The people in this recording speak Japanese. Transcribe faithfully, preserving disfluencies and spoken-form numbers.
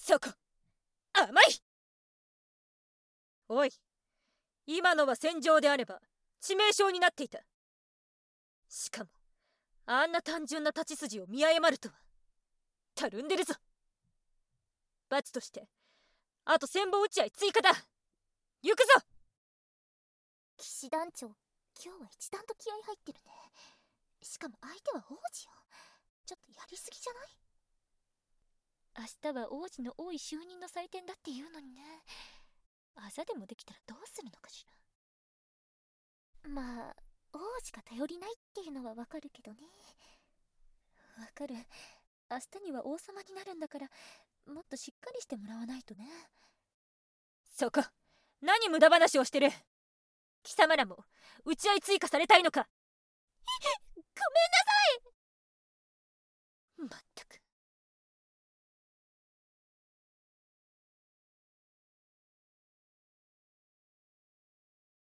そこ甘い。おい、今のは戦場であれば致命傷になっていた。しかもあんな単純な立ち筋を見誤るとは。たるんでるぞ。罰としてあと千本打ち合い追加だ。行くぞ。 騎士団長、今日は一段と気合入ってるね。しかも相手は王子よ。ちょっとやりすぎじゃない？明日は王子の王位就任の祭典だっていうのにね。あざでもできたらどうするのかしら。まあ王子が頼りないっていうのはわかるけどね。わかる。明日には王様になるんだから、もっとしっかりしてもらわないとね。 そこ、何無駄話をしてる。貴様らも打ち合い追加されたいのか。 ごめんな